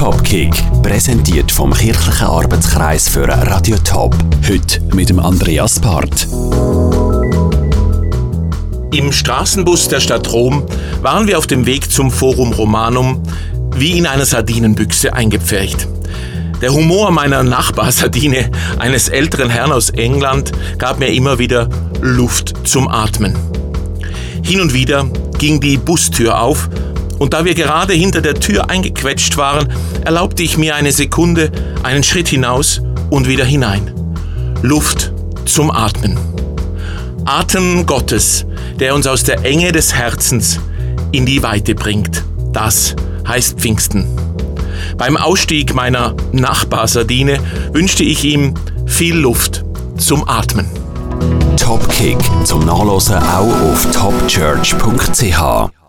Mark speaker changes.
Speaker 1: Topkick, präsentiert vom kirchlichen Arbeitskreis für Radio Top. Heute mit dem Andreas Part.
Speaker 2: Im Straßenbus der Stadt Rom waren wir auf dem Weg zum Forum Romanum, wie in einer Sardinenbüchse eingepfercht. Der Humor meiner Nachbarsardine, eines älteren Herrn aus England, gab mir immer wieder Luft zum Atmen. Hin und wieder ging die Bustür auf und da wir gerade hinter der Tür eingequetscht waren, erlaubte ich mir eine Sekunde, einen Schritt hinaus und wieder hinein. Luft zum Atmen. Atem Gottes, der uns aus der Enge des Herzens in die Weite bringt. Das heißt Pfingsten. Beim Ausstieg meiner Nachbarsardine wünschte ich ihm viel Luft zum Atmen.
Speaker 1: Topkick zum Nachlesen auch auf topchurch.ch.